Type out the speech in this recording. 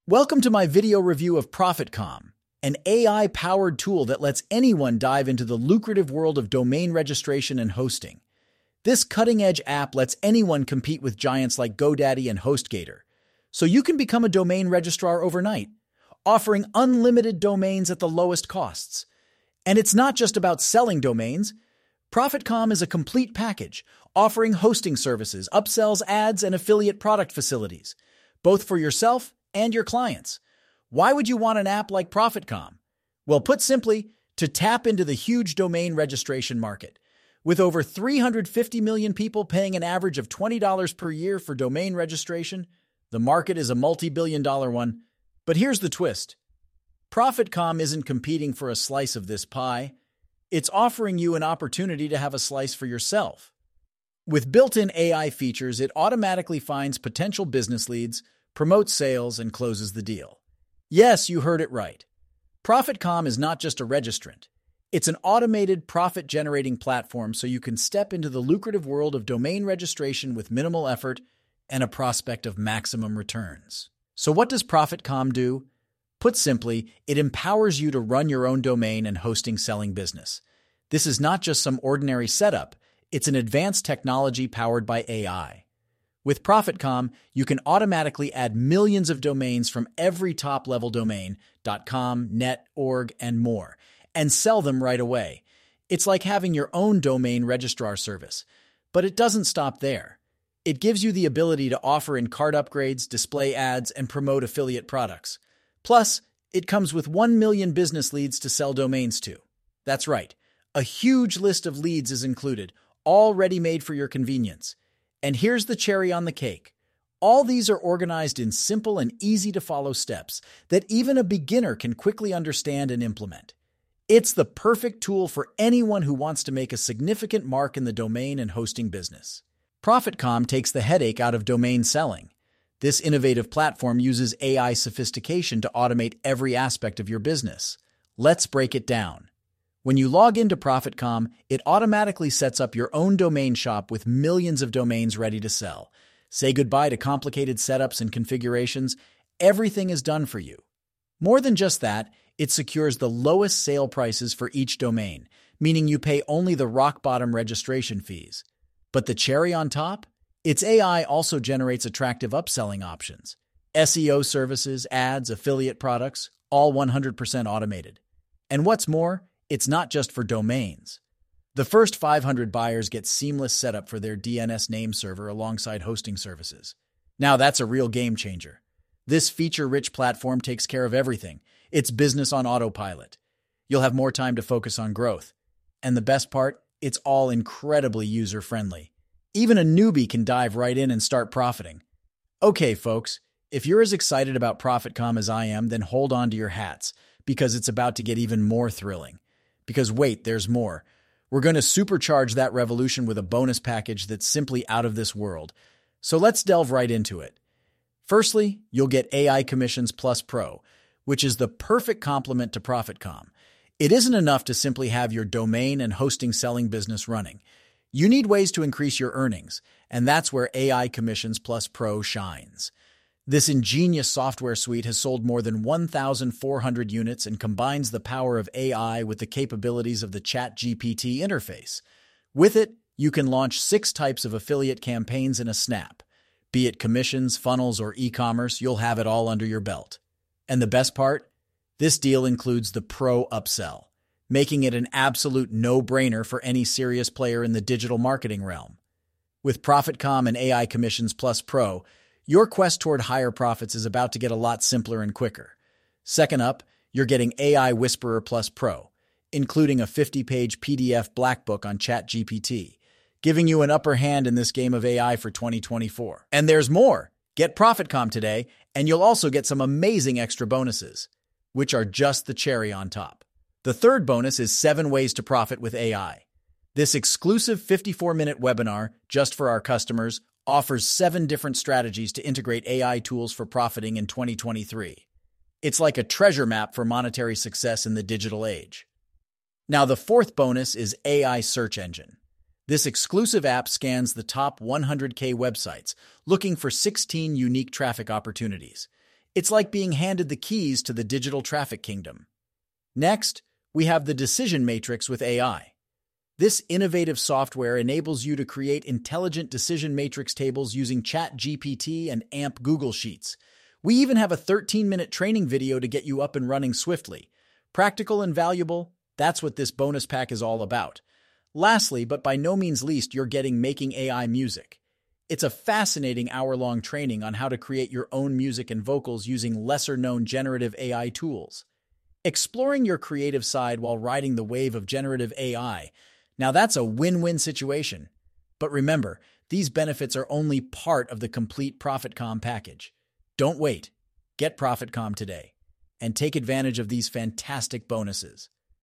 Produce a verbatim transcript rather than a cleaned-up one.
Welcome to my video review of ProfitCom, an A I-powered tool that lets anyone dive into the lucrative world of domain registration and hosting. This cutting-edge app lets anyone compete with giants like GoDaddy and HostGator, so you can become a domain registrar overnight, offering unlimited domains at the lowest costs. And it's not just about selling domains. ProfitCom is a complete package, offering hosting services, upsells, ads, and affiliate product facilities, both for yourself and your clients. Why would you want an app like ProfitCom? Well, put simply, to tap into the huge domain registration market. With over three hundred fifty million people paying an average of twenty dollars per year for domain registration, the market is a multi-billion dollar one. But here's the twist. ProfitCom isn't competing for a slice of this pie. It's offering you an opportunity to have a slice for yourself. With built-in A I features, it automatically finds potential business leads, promotes sales, and closes the deal. Yes, you heard it right. ProfitCom is not just a registrant. It's an automated profit-generating platform so you can step into the lucrative world of domain registration with minimal effort and a prospect of maximum returns. So what does ProfitCom do? Put simply, it empowers you to run your own domain and hosting selling business. This is not just some ordinary setup. It's an advanced technology powered by A I. With ProfitCom, you can automatically add millions of domains from every top-level domain, .com, net, org, and more, and sell them right away. It's like having your own domain registrar service. But it doesn't stop there. It gives you the ability to offer in-cart upgrades, display ads, and promote affiliate products. Plus, it comes with one million business leads to sell domains to. That's right. A huge list of leads is included, all ready-made for your convenience. And here's the cherry on the cake. All these are organized in simple and easy-to-follow steps that even a beginner can quickly understand and implement. It's the perfect tool for anyone who wants to make a significant mark in the domain and hosting business. ProfitCom takes the headache out of domain selling. This innovative platform uses A I sophistication to automate every aspect of your business. Let's break it down. When you log into ProfitCom, it automatically sets up your own domain shop with millions of domains ready to sell. Say goodbye to complicated setups and configurations. Everything is done for you. More than just that, it secures the lowest sale prices for each domain, meaning you pay only the rock-bottom registration fees. But the cherry on top? Its A I also generates attractive upselling options. S E O services, ads, affiliate products, all one hundred percent automated. And what's more, it's not just for domains. The first five hundred buyers get seamless setup for their D N S name server alongside hosting services. Now that's a real game changer. This feature-rich platform takes care of everything. It's business on autopilot. You'll have more time to focus on growth. And the best part? It's all incredibly user-friendly. Even a newbie can dive right in and start profiting. Okay, folks, if you're as excited about ProfitCom as I am, then hold on to your hats, because it's about to get even more thrilling. Because wait, there's more. We're going to supercharge that revolution with a bonus package that's simply out of this world. So let's delve right into it. Firstly, you'll get A I Commissions Plus Pro, which is the perfect complement to ProfitCom. It isn't enough to simply have your domain and hosting selling business running. You need ways to increase your earnings, and that's where A I Commissions Plus Pro shines. This ingenious software suite has sold more than one thousand four hundred units and combines the power of A I with the capabilities of the ChatGPT interface. With it, you can launch six types of affiliate campaigns in a snap. Be it commissions, funnels, or e-commerce, you'll have it all under your belt. And the best part? This deal includes the Pro Upsell, making it an absolute no-brainer for any serious player in the digital marketing realm. With ProfitCom and A I Commissions Plus Pro, your quest toward higher profits is about to get a lot simpler and quicker. Second up, you're getting A I Whisperer Plus Pro, including a fifty-page P D F black book on ChatGPT, giving you an upper hand in this game of A I for twenty twenty-four. And there's more! Get ProfitCom today, and you'll also get some amazing extra bonuses, which are just the cherry on top. The third bonus is seven ways to profit with A I. This exclusive fifty-four minute webinar, just for our customers, offers seven different strategies to integrate A I tools for profiting in twenty twenty-three. It's like a treasure map for monetary success in the digital age. Now, the fourth bonus is A I Search Engine. This exclusive app scans the top one hundred K websites, looking for sixteen unique traffic opportunities. It's like being handed the keys to the digital traffic kingdom. Next, we have the Decision Matrix with A I. This innovative software enables you to create intelligent decision matrix tables using ChatGPT and A M P Google Sheets. We even have a thirteen-minute training video to get you up and running swiftly. Practical and valuable, that's what this bonus pack is all about. Lastly, but by no means least, you're getting Making A I Music. It's a fascinating hour-long training on how to create your own music and vocals using lesser-known generative A I tools. Exploring your creative side while riding the wave of generative A I. Now that's a win-win situation. But remember, these benefits are only part of the complete ProfitCom package. Don't wait. Get ProfitCom today and take advantage of these fantastic bonuses.